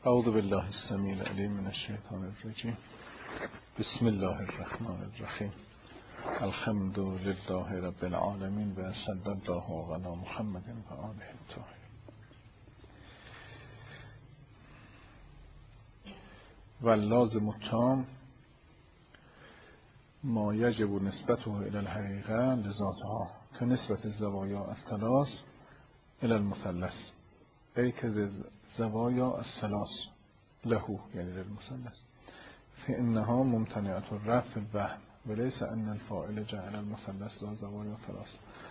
اعوذ بالله السمیع العلیم من الشیطان الرجیم. بسم الله الرحمن الرحیم. الحمد لله رب العالمین و صلی الله علی محمد و آله الطاهرین. واللازم التام ما یجب نسبته الى الحقیقه لذاتها كنسبة الزوايا الثلاث الى المثلث ای که زوایا الثلاث له یعنی للمثلث فانها ممتنعة الرفع في الوهم وليس ان الفاعل جعل المثلث ذا زوایا ثلاث.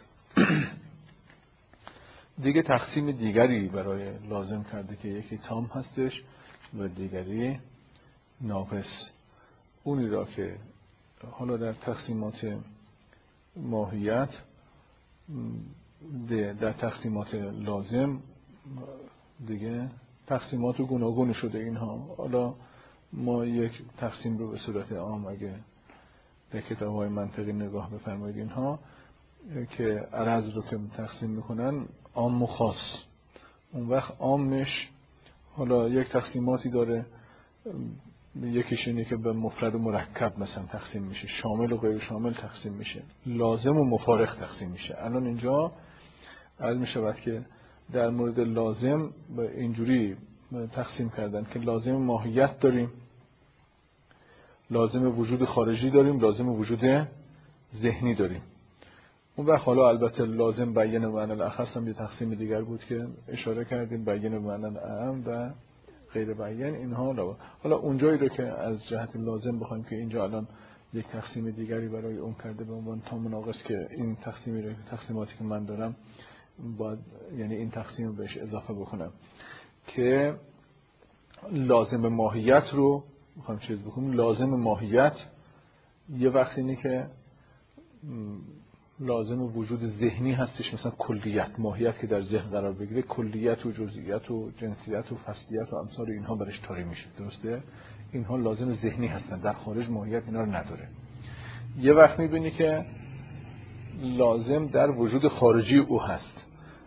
دیگه تقسیم دیگری برای لازم کرده که یکی تام هستش و دیگری ناقص. اونی را که حالا در تقسیمات ماهیت، در تقسیمات لازم دیگه تقسیمات گوناگون شده اینها. حالا ما یک تقسیم رو به صورت عام اگه در کتاب‌های منطقی نگاه بفرمایید اینها که عرض رو که تقسیم میکنن عام و خاص. اون وقت عامش حالا یک تقسیماتی داره، یکیش اینه که به مفرد و مرکب مثلا تقسیم میشه، شامل و غیر شامل تقسیم میشه، لازم و مفارق تقسیم میشه. الان اینجا عرض میشود که در مورد لازم به اینجوری تقسیم کردن که لازم ماهیت داریم، لازم وجود خارجی داریم، لازم وجود ذهنی داریم. اون وقت حالا البته لازم بیان و معنی الاخص هم یه تقسیم دیگر بود که اشاره کردیم، بیان و معنی الاعم و غیر بیان اینها. حالا اونجایی رو که از جهت لازم بخوایم که اینجا الان یک تقسیم دیگری برای اون کرده به عنوان تام و ناقص که این تقسیماتی که من دارم باید یعنی این تقسیم رو بهش اضافه بکنم که لازم ماهیت رو میخوایم چیز بکنیم. لازم ماهیت یه وقت اینه که لازم وجود ذهنی هستش، مثلا کلیت، ماهیت که در ذهن قرار بگیره، کلیت و جزئیات و جنسیت و فصلیت و امثال اینها برش طاری میشه. درسته؟ اینها لازم ذهنی هستن، در خارج ماهیت اینا رو نداره. یه وقت میبینی که لازم در وجود خارجی او هست،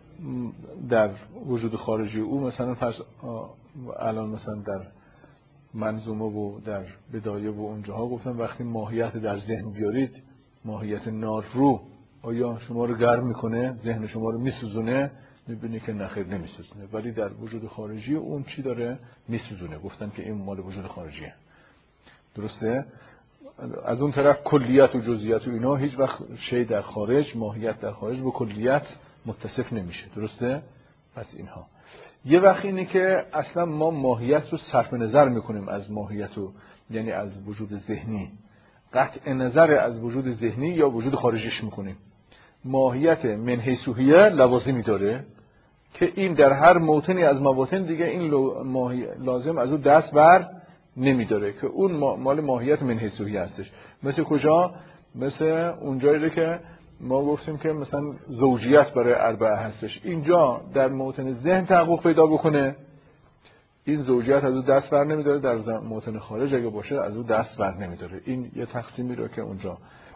در وجود خارجی او مثلا فرض الان مثلا در منظومه و در بدایه و اونجاها گفتم وقتی ماهیت در ذهن بیارید، ماهیت نار رو آیا شما رو گرم میکنه، ذهن شما رو میسوزونه؟ میبینی که نخیر نمیسوزونه، ولی در وجود خارجی اون چی داره؟ میسوزونه. گفتن که این مال وجود خارجیه. درسته؟ از اون طرف کلیت و جزئیات و اینا هیچ وقت شی در خارج، ماهیت در خارج با کلیت متصف نمیشه. درسته؟ پس اینها یه وقت اینه که اصلا ما ماهیت رو صرف نظر میکنیم از ماهیت و یعنی از وجود ذهنی، قطع نظر از وجود ذهنی یا وجود خارجیش میکنیم. ماهیت من حیثیه لوازمی داره که این در هر موطنی از مواطن دیگه این لازم از اون دست بر نمیداره که اون مال ماهیت من حیثیه هستش. مثل کجا؟ مثل اونجایی که ما گفتیم که مثلا زوجیت برای اربعه هستش، اینجا در موطن ذهن تحقق پیدا بکنه این زوجیت از او دست بر نمیداره، در موطن خارج اگه باشه از او دست بر نمیداره. این یه تقسیمی رو که اونجا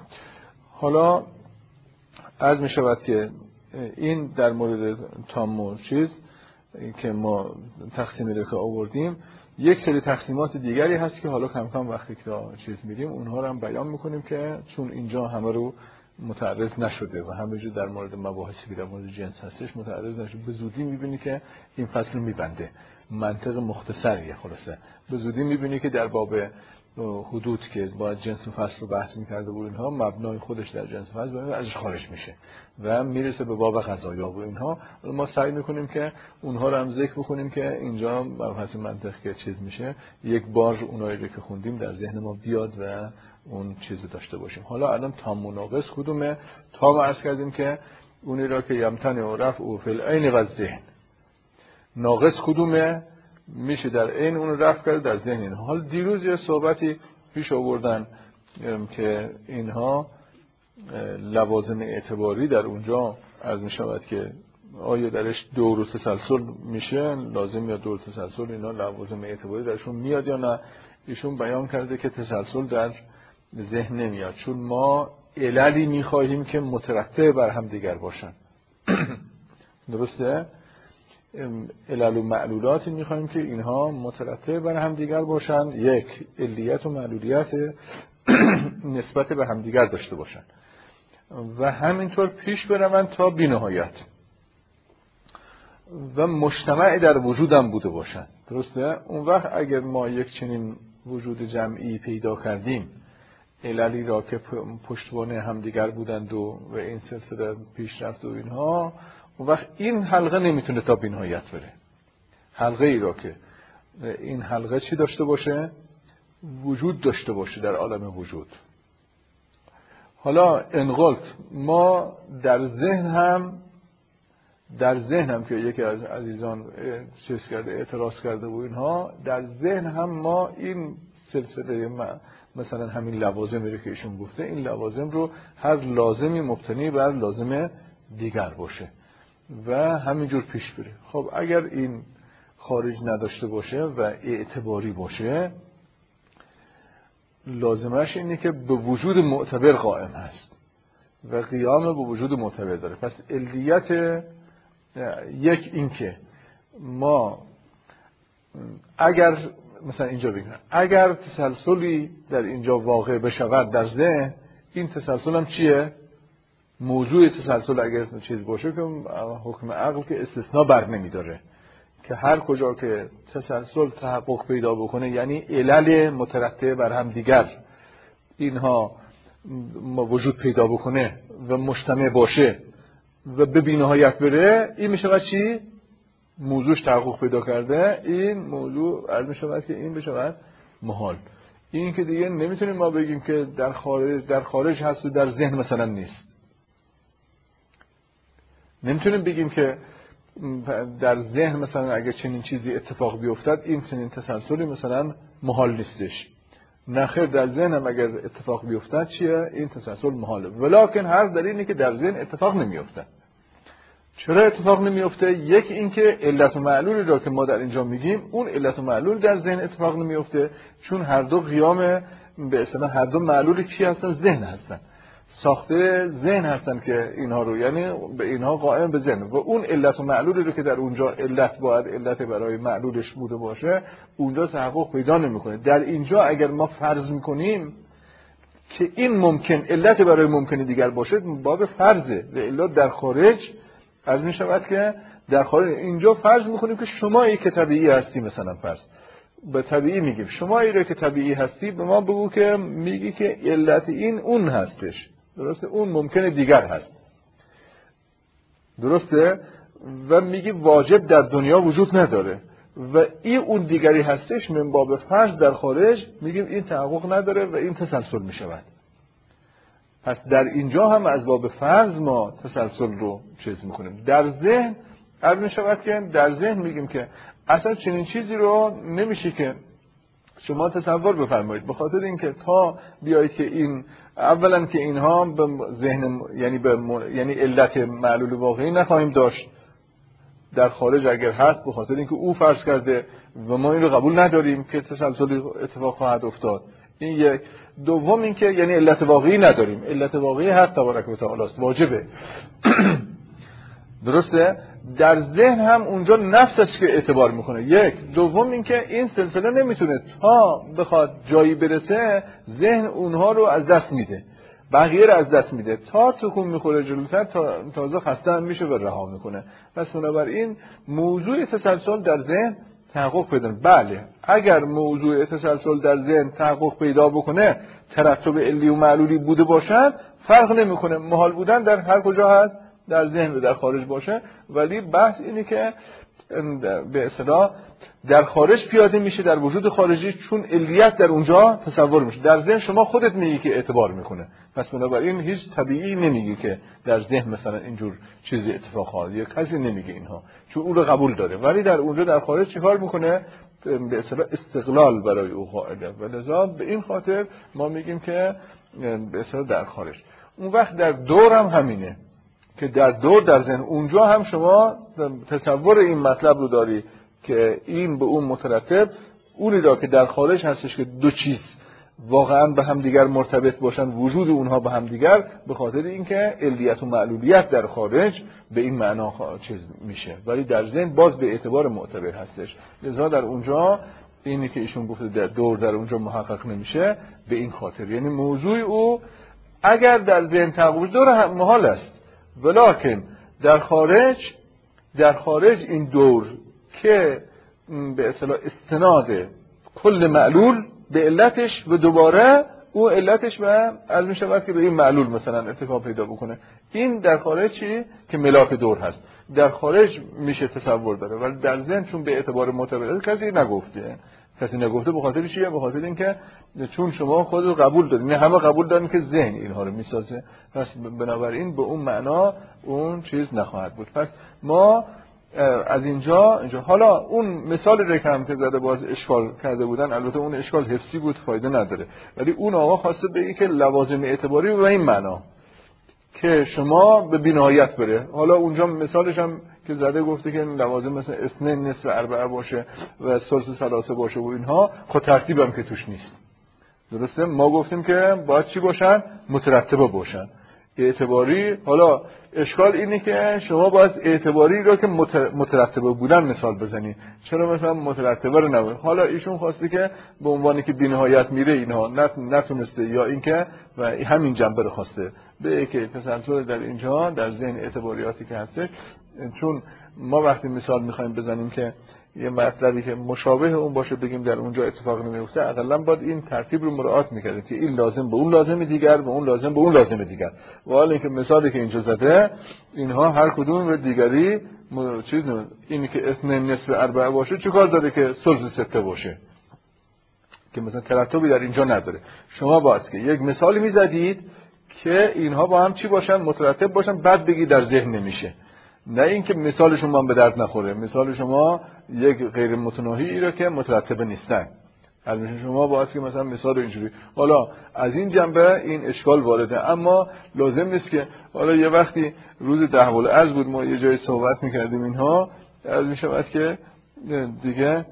حالا عرض می شود که این در مورد تام و چیز که ما تقسیمی رو که آوردیم. یک سری تقسیمات دیگری هست که حالا کم کم وقتی که چیز میریم اونها رو هم بیان میکنیم که چون اینجا همه رو متعرض نشده و همه جو در مورد مباحثی که در مورد جنس هستش متعرض نشده، به زودی میبینی که این فصل میبنده. منطق مختصریه. خلاصه به زودی میبینی که در باب حدود که باید جنس و فصل رو بحث میکرده بود اینها مبنای خودش در جنس و فصل ازش خارج میشه و میرسه به باب قضایا و اینها. ما سعی میکنیم که اونها رو هم ذکر بکنیم که اینجا مبحث منطق که چیز میشه یک بار اونایی رو که خوندیم در ذهن ما بیاد و اون چیزی داشته باشیم. حالا الان تام و ناقص کدومه؟ تام عرض کردیم که اونی را که یمتنع و رفع و فی العین و ذهن. ناقص کدومه؟ میشه در عین اون رفع کرد در ذهن اینها. حالا دیروز یه صحبتی پیش آوردن که اینها لوازم اعتباری در اونجا عرض میشود که آیا درش دور و تسلسل میشه، لازم یا دور تسلسل، اینا لوازم اعتباری درشون میاد یا نه. ایشون بیان کرده که تسلسل در ذهن نمیاد چون ما عللی میخواهیم که مترتب بر هم دیگر باشن. درسته؟ علل و معلولاتی میخوایم که اینها مترتب بر هم دیگر باشن، یک علیت و معلولیت نسبت به هم دیگر داشته باشن و همینطور پیش بروند تا بی‌نهایت و مجتمع در وجودم بوده باشن. درسته؟ اون وقت اگر ما یک چنین وجود جمعی پیدا کردیم، عللی را که پشتوانه همدیگر بودند و این سلسله پیش رفت و اینها، اون وقت این حلقه نمیتونه تا بی‌نهایت بره. حلقه ای را که این حلقه چی داشته باشه؟ وجود داشته باشه در عالم وجود. حالا انقلت ما در ذهن هم که یکی از عزیزان چیز کرده، اعتراض کرده و اینها، در ذهن هم ما این سلسله مثلا همین لوازم رو که ایشون گفته، این لوازم رو هر لازمی مبتنی بر لازم دیگر باشه و همینجور پیش بره. خب اگر این خارج نداشته باشه و اعتباری باشه، لازمش اینه که به وجود معتبر قائم هست و قیام به وجود معتبر داره. پس علیت یک این که ما اگر مثلا اینجا بگیم اگر تسلسلی در اینجا واقع بشود در ذهن، این تسلسل هم چیه؟ موضوع تسلسل اگر چیز باشه که حکم عقل که استثناء بر نمیداره، که هر کجا که تسلسل تحقق پیدا بکنه، یعنی علل مترتب بر هم دیگر اینها وجود پیدا بکنه و مجتمع باشه و به بی‌نهایت بره، این میشه چی؟ موضوعش تحقق پیدا کرده. این موضوع عرض میشود که این بشه محال. این که دیگه نمیتونیم ما بگیم که در خارج هست و در ذهن مثلا نیست. نمیتونیم بگیم که در ذهن مثلا اگر چنین چیزی اتفاق بیفتد این چنین تسلسلی مثلا محال نیستش. نخیر، در ذهن هم اگر اتفاق بیفتد چیه؟ این تسلسل محاله. ولکن حرف در اینه که در ذهن اتفاق نمیفته. چرا اتفاق نمیفته؟ یک این که علت و معلولی را که ما در اینجا میگیم، اون علت و معلول در ذهن اتفاق نمیفته، چون هر دو قیام به اصطلاح هر دو معلولی کی هستن؟ ذهن هستن، ساخته ذهن هستن که اینها رو، یعنی به اینها قائم به ذهن و اون علت و معلولی رو که در اونجا علت باید علت برای معلولش بوده باشه، اونجا تحقق پیدا نمیکنه. در اینجا اگر ما فرض میکنیم که این ممکن علت برای ممکن دیگر باشه، باب فرضه. و الا در خارج از می شود که در خارج اینجا فرض میکنیم که شمایی که طبیعی هستی، مثلا فرض به طبیعی میگیم شمایی رو که طبیعی هستی به ما بگو که میگی که علت این اون هستش. درسته؟ اون ممکن دیگر هست. درسته؟ و میگی واجب در دنیا وجود نداره و این اون دیگری هستش. من باب فرض در خارج میگیم این تحقق نداره و این تسلسل میشود. پس در اینجا هم از باب فرض ما تسلسل رو چیز میکنیم. در ذهن عرض میشود که در ذهن میگیم که اصلا چنین چیزی رو نمیشه که شما تصور بفرمایید، به خاطر اینکه تا بیایید که این اولا که اینها به ذهن یعنی علت معلول واقعی نخواهیم داشت در خارج اگر هست، به خاطر اینکه او فرض کرده و ما این رو قبول نداریم که تسلسل اتفاق خواهد افتاد. این یک. دوم اینکه یعنی علت واقعی نداریم، علت واقعی هست تبارک و تعالی است، واجبه. درسته؟ در ذهن هم اونجا نفسش که اعتبار میکنه. یک. دوم اینکه این سلسله نمیتونه تا بخواد جایی برسه، ذهن اونها رو از دست میده، بقیه رو از دست میده، تا تکون میخوره جلوتر تازه خسته هم میشه و رها میکنه. پس بنابراین موضوع تسلسل در ذهن تحقق پیدا. بله، اگر موضوع تسلسل در ذهن تحقق پیدا بکنه، ترتب علی و معلولی بوده باشد، فرق نمیکنه. محال بودن در هر کجا هست، در ذهن و در خارج باشه. ولی بحث اینه که به اصطلاح در خارج پیاده میشه، در وجود خارجی، چون علیت در اونجا تصور میشه. در ذهن شما خودت میگی که اعتبار میکنه. پس بنابراین هیچ طبیعی نمیگی که در ذهن مثلا اینجور چیزی اتفاق خواهد. یک کسی نمیگه اینها، چون اون رو قبول داره. ولی در اونجا در خارج چیکار میکنه؟ به اصطلاح استقلال برای او قائله. و لذا به این خاطر ما میگیم که به اصطلاح در خارج. اون وقت در دور هم همینه که در دور در ذهن اونجا هم شما تصور این مطلب رو داری که این به اون مترتب، اونی را که در خارج هستش که دو چیز واقعا به هم دیگر مرتبط باشن، وجود اونها به هم دیگر، به خاطر اینکه علیت و معلولیت در خارج به این معنا چیز میشه، ولی در ذهن باز به اعتبار معتبر هستش. لذا در اونجا اینی که ایشون گفته در دور در اونجا محقق نمیشه به این خاطر، یعنی موضوع او اگر در ذهن تقویض دور محال است، ولکن در خارج این دور که به اصطلاح استناد کل معلول به علتش و دوباره او علتش و از می شود که به این معلول مثلا اتفاق پیدا بکنه، این در خارج چی؟ که ملاک دور هست، در خارج میشه تصور داره، ولی در ذهن چون به اعتبار معتبر کسی نگفته به خاطر چیه؟ به خاطر اینکه چون شما خود قبول دارید، نه همه قبول دارن که ذهن اینها رو میسازه، پس بنابراین به اون معنا اون چیز نخواهد بود. پس ما از اینجا حالا اون مثال رقم که زده باز اشکال کرده بودن، البته اون اشکال حفظی بود فایده نداره، ولی اون آقا خواسته بگه که لوازم اعتباری و این معنا که شما به بینایت بره. حالا اونجا مثالش هم که زده گفته که لوازم مثل اثنین نصف اربعه باشه و ثلث ثلاثه باشه و اینها، خود ترتیب هم که توش نیست. درسته؟ ما گفتیم که باید چی باشن؟ مترتبه باشن. اعتباری، حالا اشکال اینه که شما باید اعتباری رو که مترتبه بودن مثال بزنی، چرا مثلا مترتبه رو نبود؟ حالا ایشون خواسته که به عنوانی که بی‌نهایت میره اینها نتونسته، یا اینکه و همین جنبه رو خواسته به که تسلسل در اینجا در ذهن اعتباریاتی که هستش. چون ما وقتی مثال میخوایم بزنیم که یه مطلبی که مشابه اون باشه بگیم در اونجا اتفاق نمیفته، اقلا باید این ترتیب رو مراعات میکردیم که این لازم به اون لازم دیگر و اون لازم به اون لازم دیگر. و حالا اینکه مثالی که اینجا زده اینها هر کدوم به دیگری چیز نمید. اینی که اثنین نصف اربعه باشه چیکار داره که ثلث سته باشه، که مثلا ترتبی در اینجا نداره. شما باید که یک مثالی میزدید که اینها با هم چی باشن؟ مترتب باشن، بعد بگی در ذهن نمیشه. نه اینکه مثال شما به درد نخوره، مثال شما یک غیر متناهی رو که مترتبه نیستن. البته شما باید که مثلا مثال اینجوری، حالا از این جنبه این اشکال وارده، اما لازم نیست که حالا یه وقتی روز دهو الارض بود ما یه جای صحبت میکردیم اینها، از میشود که دیگه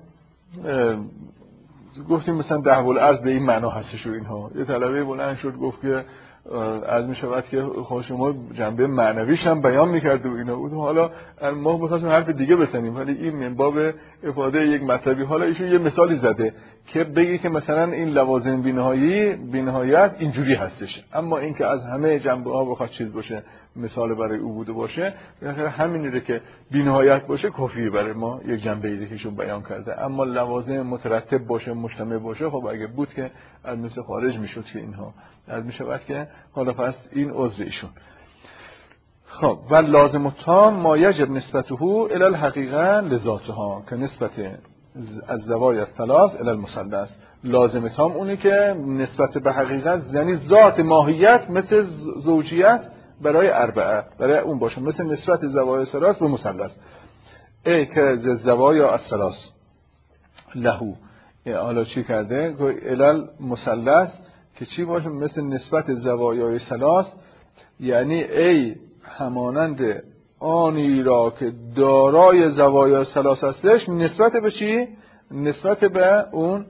گفتیم مثلا دهو الارض به این معنا هستش و اینها، یه طلبه بلند شد گفت که از می شود که خود شما جنبه معنویش هم بیان میکرد و اینا بود. حالا ما بخواستیم حرف دیگه بزنیم، ولی این من باب افاده یک مطلبی. حالا ایشون یه مثالی زده که بگی که مثلا این لوازم بی‌نهایت اینجوری هستش، اما اینکه از همه جنبه ها بخواد چیز باشه مثال برای او بوده باشه، همینیه که بی‌نهایت باشه کافیه برای ما یک جنبه ای که ایشون بیان کرده. اما لوازم مترتب باشه مجتمع باشه، خب اگه بود که از مثل خارج میشد که اینها از میشود که حالا پس این عذر ایشون. خب و لازم التام ما یجب نسبته الی الحقیقه لذاتها که نسبت از زوایای الثلاث الی المثلث. لازم تام اونی که نسبت به حقیقت یعنی ذات ماهیت مثل زوجیت برای اربعه برای اون باشه، مثل نسبت زوایای ثلاث به مثلث. ای که زوایای الثلاث لهو، حالا چی کرده؟ الی المثلث که چی باشه؟ مثل نسبت زوایای ثلاث، یعنی ای همانند آنی را که دارای زوایای ثلاث هستش، نسبت به چی؟ نسبت به اون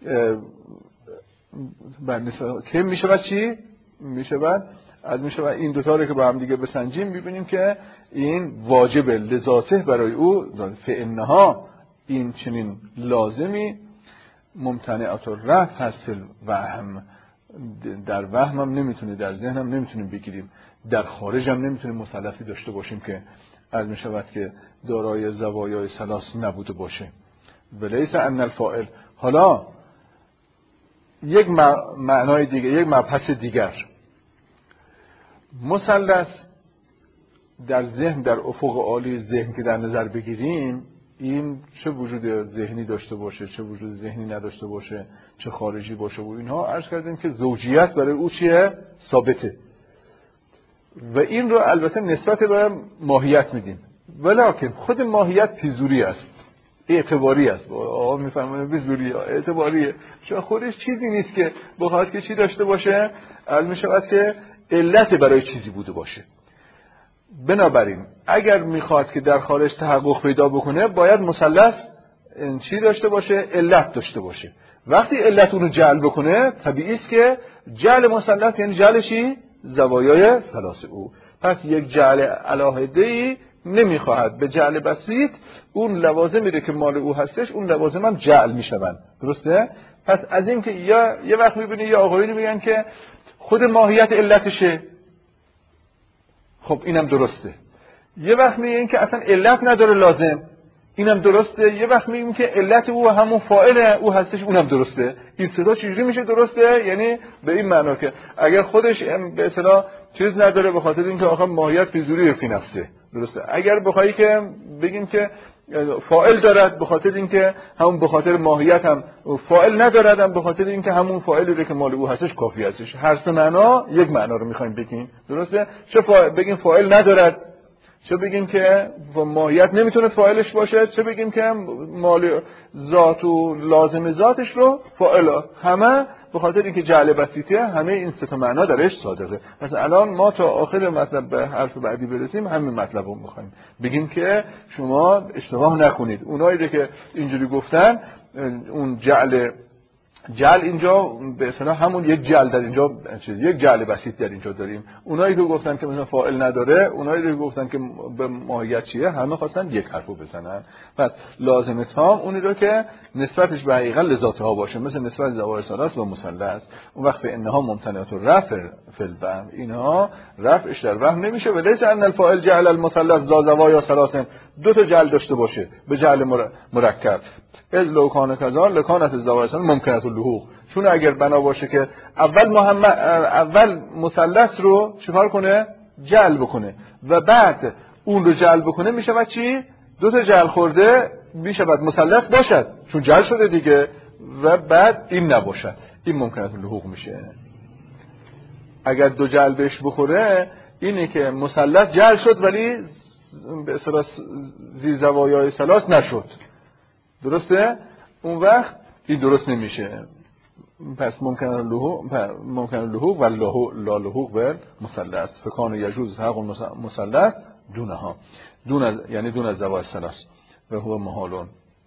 که میشه بعد چی؟ میشه بعد از میشه بعد این دوتا رو که با هم دیگه بسنجیم میبینیم که این واجب لذاته برای او، فإنها این چنین لازمی ممتنعات الرفع هست وهم، در وهم هم نمیتونه، در ذهن هم نمیتونیم بگیریم، در خارج هم نمیتونیم مثلثی داشته باشیم که علم شود که دارای زوایای ثلاث نبوده باشه. ولیس ان الفاعل. حالا یک معنای دیگه، یک مبحث دیگر، مثلث در ذهن، در افق عالی ذهن که در نظر بگیریم، این چه وجود ذهنی داشته باشه، چه وجود ذهنی نداشته باشه، چه خارجی باشه و اینها، عرض کردیم که زوجیت برای او چیه؟ ثابته و این رو البته نسبت به ماهیت میدیم، ولکن خود ماهیت پیزوری است، اعتباری است. آقا میفهمونه پیزوری اعتباریه، چون خودش چیزی نیست که بخواد که چی داشته باشه، علم شود که علت برای چیزی بوده باشه. بنابراین اگر میخواد که در خارج تحقق پیدا بکنه باید مثلث چی داشته باشه؟ علت داشته باشه. وقتی علت اون رو جعل بکنه طبیعی است که جعل مثلث یعنی جعلشی زوایای ثلاث او. پس یک جعل علاهده‌ای نمیخواهد به جعل بسیط اون لوازمی رو که مال او هستش اون لوازم هم جعل میشون. درسته؟ پس از این که یه وقت میبینی یه آقایونی میگن که خود ماهیت علتشه، خب اینم درسته. یه وقت میگن که اصلا علت نداره لازم، اینم درسته. یه وقت میگیم که علت او همون فاعل او هستش، اونم درسته. این سه تا چجوری میشه درسته؟ یعنی به این معنا که اگر خودش به اصطلاح چیز نداره به خاطر اینکه آخه ماهیت فیزوری فی نفسه، درسته. اگر بخوایی که بگیم که فاعل دارد به خاطر اینکه همون به خاطر ماهیت هم فاعل ندارد، هم به خاطر اینکه همون فاعلی رو که مال او هستش کافی هستش. هر سه معنا یک معنا رو میخوایم بگیم، درسته. چه بگیم فاعل ندارد، چه بگیم که ماهیت نمیتونه فاعلش باشه، چه بگیم که مال ذات و لازم ذاتش رو فاعل، همه به خاطر اینکه جعل بسیطه همه این سه تا معنا درش صادقه. مثلا الان ما تا آخر مطلب به حرف بعدی برسیم همین مطلب رو میخوایم بگیم که شما اشتباه نکنید. اونایی که اینجوری گفتن اون جعل اینجا به اصطلاح همون یک جعل در اینجا یک جعل بسیط در اینجا داریم. اونایی که گفتن که مثلا فاعل نداره، اونایی که گفتن که به ماهیت چیه، همه خواستن یک حرفو بزنن. پس لازم تام اونی رو که نسبتش به حقیقت لذاتها باشه، مثل نسبت زوایای ثلاث و مثلث. اون وقت انها ممتنعات الرفع فی الوهم، اینها رفعش در وهم نمیشه. و لیس ان الفاعل جعل المثلث ذا زوایا ثلاث، دو تا جعل داشته باشه به جعل مرکب. از لو کان کذا لکانت الزوایای ممکنه اللحوق. چون اگر بنا باشه که اول مثلث رو چیکار کنه؟ جعل بکنه و بعد اون رو جعل بکنه، میشود چی؟ دو تا جعل خورده میشود مثلث باشد چون جعل شده دیگه، و بعد این نباشد، این ممکنه اللحوق میشه. اگر دو جعل بهش بخوره اینه که مثلث جعل شد ولی به اصطلاح زی زوایای ثلاث نشد، درسته؟ اون وقت این درست نمیشه. پس ممکن اللحوق و لا لحوق به مثلث. فکان یجوز حق مثلث دونها، یعنی دون از زوایای ثلاث و هو محالون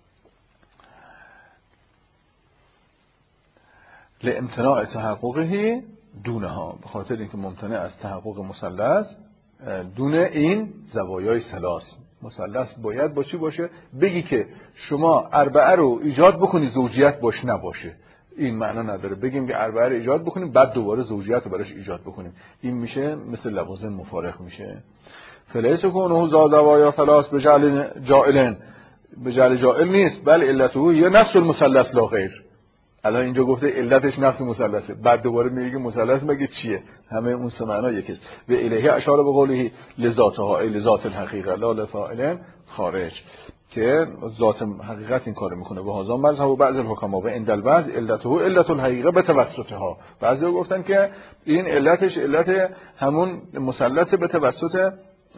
لامتناع تحققه دونها، به خاطر اینکه ممتنع از تحقق مثلث دون این زوایای ثلاث. مثلث باید با چی باشه؟ بگی که شما اربعه رو ایجاد بکنی زوجیت باش نباشه، این معنا نداره. بگیم که اربعه رو ایجاد بکنیم بعد دوباره زوجیت رو براش ایجاد بکنیم، این میشه مثل لوازم مفارق میشه. فلیس کونه ذا زوایا ثلاث به جعل جائلن، به جعل جائل نیست، بل علته یه نفس المثلث لا غیر. الان اینجا گفته علتش نفس مثلثه، بعد دوباره میگه مثلث مگه چیه؟ همه اون سه معنا یکیست. و الیه اشاره به قوله لذاتها ای لذات الحقیقه لا لفاعل خارج، که ذات حقیقت این کارو میکنه. و هذا مذهب و بعض الحکما و عند البعض علته علت الحقیقه به توسطها. بعضیا گفتن که این علتش علت همون مثلث به توسط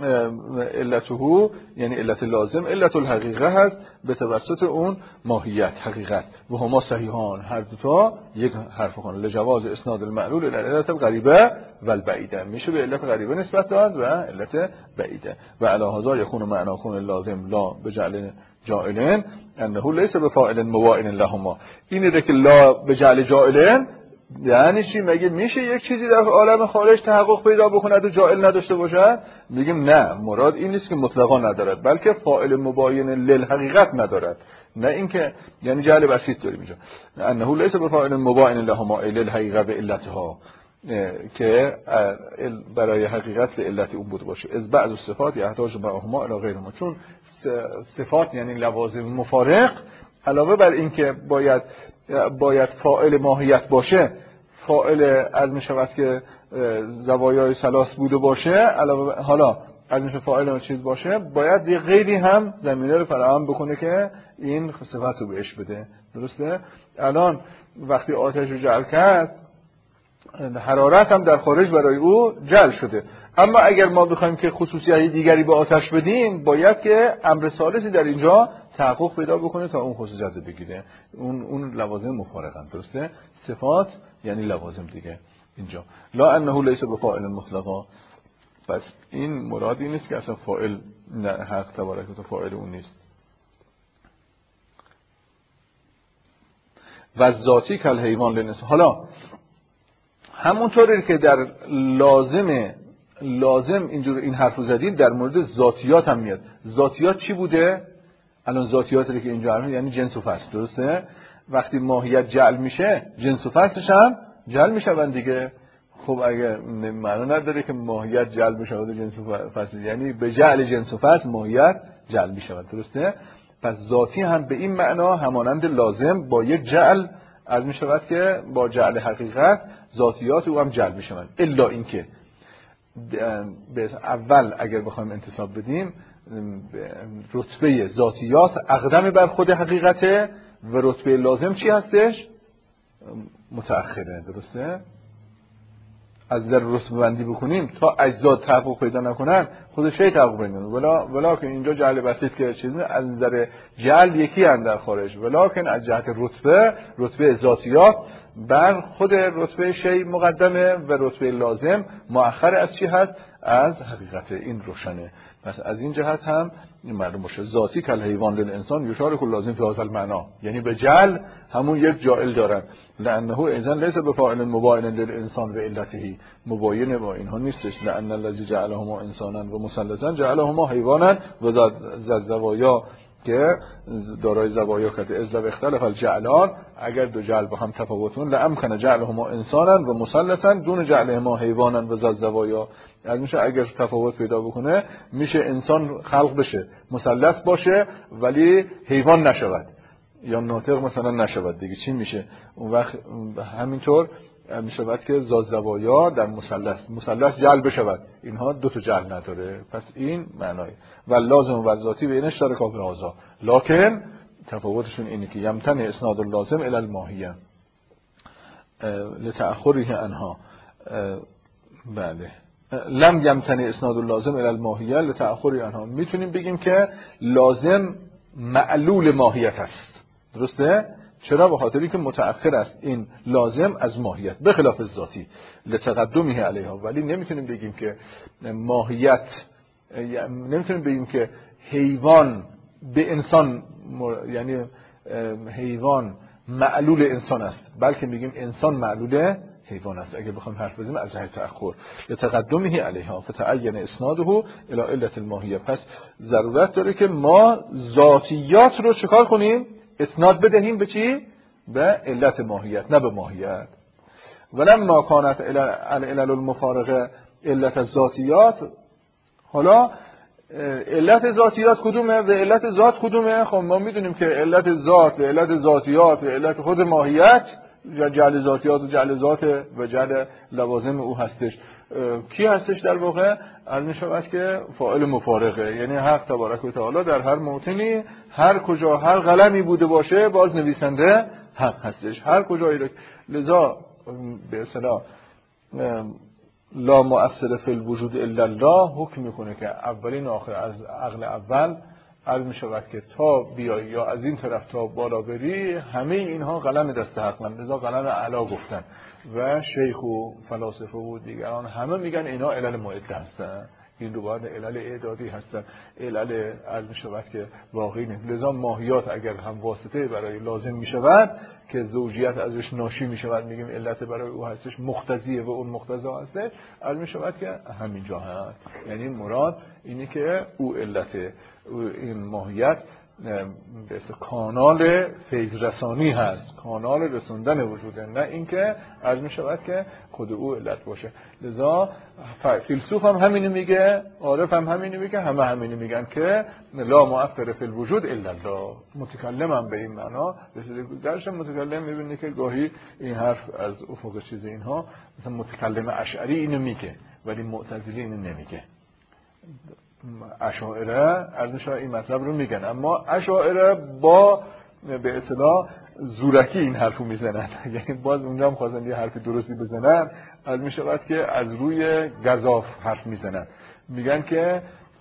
علته، یعنی علت لازم علت الحقیقه هست به توسط اون ماهیت حقیقت. و هما صحیحان، هر دوتا یک حرف خونه. لجواز اسناد المعلول الى علت الغریبه و البعیده، میشه به علت غریبه نسبت داد و علت بعیده. و علی هذا یکون معنا کون لازم لا بجعل جائلن انه لیس بفاعل مواعن لهما. اینه که لا بجعل جائلن یعنی چی؟ مگه میشه یک چیزی در عالم خارج تحقق پیدا بکند و جائل نداشته باشد؟ میگیم نه، مراد این نیست که مطلقا ندارد، بلکه فاعل مباین للحقیقت ندارد. نه اینکه یعنی جعل بسیط داریم اینجا، انه لیس بفاعل مباین لهما للحقیقه به علتها، که برای حقیقت به علت اون بود باشه. از بعض صفات یحتاج معهما الی غیرهما، چون صفات یعنی لوازم مفارق، علاوه بر این که باید فاعل ماهیت باشه، فاعل از میشود که زوایای ثلاث بوده باشه، علاوه حالا از میشه فاعل چیز باشه، باید یه غیری هم زمینه رو فراهم بکنه که این صفت رو بهش بده. درسته؟ الان وقتی آتش رو جعل کرد، حرارت هم در خارج برای او جعل شده، اما اگر ما بخوایم که خصوصیت دیگری به آتش بدیم، باید که امر ثالثی در اینجا تحقق پیدا بکنه تا اون خصوصیت رو بگیره. اون لوازم مفارقن. درسته؟ صفات یعنی لوازم دیگه اینجا. لا انه لیس بفاعل مطلقا، پس این مرادی نیست که اصلا فاعل حق تبارک و تعالی فاعل اون نیست. و ذاتی کل حیوان للانسان. حالا همونطوری که در لازم اینجور این حرفو زدیم، در مورد ذاتیات هم میاد. ذاتیات چی بوده؟ الان ذاتیاتی که اینجا هست یعنی جنس و فصل، درسته؟ وقتی ماهیت جعل میشه، جنس و فصلش هم جعل میشون دیگه. خب اگه معنی نداره که ماهیت جعل بشه و جنس و فصل، یعنی به جعل جنس و فصل ماهیت جعل میشه، درسته؟ پس ذاتی هم به این معنا همانند لازم با یک جعل از میشود که با جعل حقیقت ذاتیات او هم جعل میشون. الا اینکه اول اگر بخوایم انتساب بدیم، رتبه ذاتیات اقدم بر خود حقیقته و رتبه لازم چی هستش؟ متأخره، درسته؟ از در رتبه بندی بکنیم تا اجزا تحقق پیدا نکنن، خودش شی تحقق پیدا نکنه. ولیکن اینجا جعل بسیط که چیزی از نظر جعل یکی هم در خارج، ولیکن از جهت رتبه ذاتیات بر خود رتبه شی مقدمه و رتبه لازم مؤخر از چی هست؟ از حقیقت. این روشنه. پس از این جهت هم معلوم باشه ذاتی کل حیوان للانسان یشارک لازم فی هذا المعنا، یعنی به جعل همون یک جاعل دارن. لانه اذن لیس بفاعل مباین للانسان و علته، مباین با اینها نیستش. لان الذی جعلهما انسانا و مثلثا جعلهما حیوانا و ذات زوایا، که دارای زوایا کرده. از لو اختلف الجعلان، اگر دو جعل با هم تفاوتون، لامکن جعلهما انسانا و مثلثا دون جعلهما حیوانا و ذات زوایا. از میشه اگر تفاوت پیدا بکنه میشه انسان خلق بشه، مثلث باشه ولی حیوان نشود یا ناطق مثلا نشود دیگه. چی میشه اون وقت؟ همینطور میشود که ذات زوایا در مثلث جعل بشود. اینها دو تا جعل نداره. پس این معنای و لازم و ذاتی به این اشتراک به هذا، لکن تفاوتشون اینه که یمتنع اسناد اللازم الی الماهیه لتأخره عنها. بله، لم یمتنع اسناد اللازم الی الماهیه لتأخره عنها. میتونیم بگیم که لازم معلول ماهیت است، درسته؟ چرا؟ به خاطری که متأخر است این لازم از ماهیت، به خلاف ذاتی لتقدمه علیها. ولی نمیتونیم بگیم که ماهیت، نمیتونیم بگیم که حیوان به انسان یعنی حیوان معلول انسان است، بلکه میگیم انسان معلول حیوان است. اگر بخوایم حرف بزنیم از جهت تأخر لتقدمه علیها فتعین اسناده الی علت الماهیه. پس ضرورت داره که ما ذاتیات رو چکار کنیم؟ اسناد بدهیم به چی؟ به علت ماهیت، نه به ماهیت. ولما کانت العلل المفارقه علت الذاتیات. حالا علت ذاتیات کدومه و علت ذات کدومه؟ خب ما میدونیم که علت ذات و علت ذاتیات و علت خود ماهیت جعل ذاتیات و جعل ذات و جعل لوازم او هستش. کی هستش در واقع؟ علم شود که فاعل مفارقه، یعنی حق تبارک و تعالی در هر موطنی هر کجا هر قلمی بوده باشه باز نویسنده حق هستش، هر کجایی رو. لذا به اصطلاح لا مؤثر فی الوجود الا الله حکم میکنه که اولین آخر از عقل اول علم شود که تا بیایی یا از این طرف تا بالا بری همه اینها قلم دست حقن. لذا قلم اعلا گفتن و شیخ و فلاسفه و دیگران همه میگن اینا علل معده هستن، این دوباره علل اعدادی هستن، علل علم شود که واقعی نیست. لذا ماهیات اگر هم واسطه برای لازم میشود که زوجیت ازش ناشی میشود، میگیم علت برای او هستش، مقتضیه و اون مقتضا هستش، علم شود که همینجا هست. یعنی مراد اینه که او علت این ماهیت به کانال فیض رسانی هست، کانال رسوندن وجوده، نه اینکه عرض می شود که خود او علت باشه. لذا فیلسوف هم همینو میگه، عارف هم همینو میگه، همه همینو میگن که لا مؤثر فی الوجود الا الله. متکلم هم به این معنا رسیده. درش متکلم میبینی که گاهی این حرف از افق چیز اینها، مثلا متکلم اشعری اینو میگه ولی معتزلی اینو نمیگه. اشاعره ارزش‌ها این مطلب رو میگن، اما اشاعره با به اصطلاح زورکی این حرفو میزنن. یعنی باز اونجا هم خواستن یه حرفی درستی بزنن، از میشود که از روی گزاف حرف میزنن. میگن که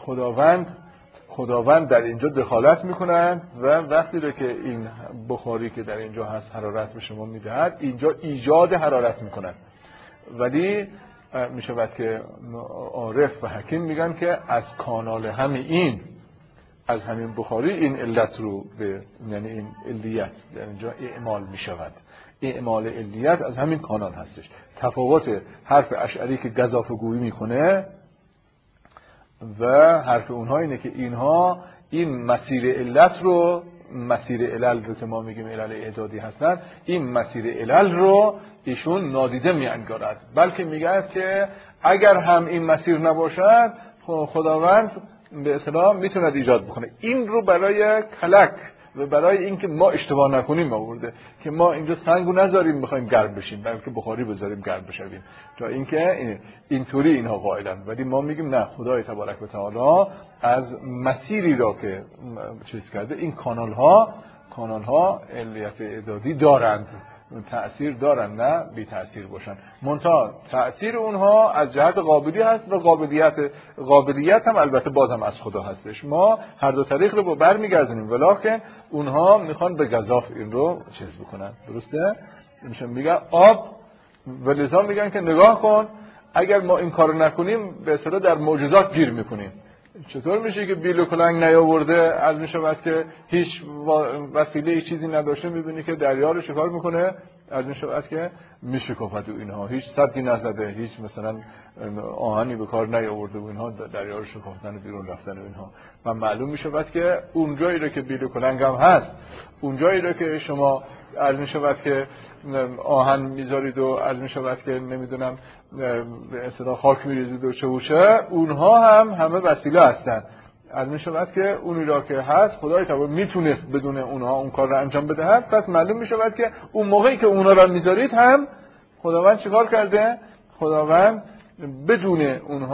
خداوند در اینجا دخالت میکنن و وقتی رو که این بخاری که در اینجا هست حرارت به شما میدهد، اینجا ایجاد حرارت میکنن. ولی میشود که عارف و حکیم میگن که از کانال همه این از همین بخاری این علت رو به یعنی این علیت در اینجا اعمال می شود. اعمال علیت از همین کانال هستش. تفاوت حرف اشعری که گزافه گویی میکنه و حرف اونها اینه که اینها این مسیر علت رو، مسیر علل رو که ما میگیم علل اعدادی هستن، این مسیر علل رو ایشون نادیده میانگارد، بلکه میگه که اگر هم این مسیر نباشد خداوند به اصطلاح میتوند ایجاد بکنه. این رو برای کلک و برای اینکه ما اشتباه نکنیم آورده که ما اینجا سنگو نذاریم بخوایم گرم بشیم، بلکه بخاری بذاریم گرم بشویم، تا اینکه اینطوری اینها قائلن. ولی ما میگیم نه، خدای تبارک و تعالی از مسیری را که چیز کرده، این کانال ها علیت اعدادی دارند، تأثیر دارن، نه بی تأثیر باشن. منتها تأثیر اونها از جهت قابلی هست و قابلیت هم البته بازم از خدا هستش. ما هر دو طریق رو برمیگردونیم، ولکن اونها میخوان به گزاف این رو چیز بکنن. درسته؟ میشه میگن آب، ولذا میگن که نگاه کن اگر ما این کارو نکنیم به اصطلاح در معجزات گیر میکنیم. چطور میشه که بیل و کلنگ نیاورده، از میشود که هیچ وسیله چیزی نداشته، میبینی که دریا رو شکار میکنه، از میشود که میشکافد و اینها، هیچ سدی نزده، هیچ مثلا آهنی به کار نیاورده و اینها دریا رو شکافتن و بیرون رفتن و اینها. و معلوم میشود که اون جایی رو که بیل و کلنگ هم هست، اون جایی رو که شما از میشود که آهن میذارید و از میشود که نمیدونم به اصطلاح خاک میریزید و چوشه، اونها هم همه وسیله هستن. از میشود که اونی را که هست خدای تعالی میتونست بدون اونها اون کار را انجام بدهد. پس معلوم میشود که اون موقعی که اونها را میذارید هم خداوند چیکار کرده؟ خداوند بدون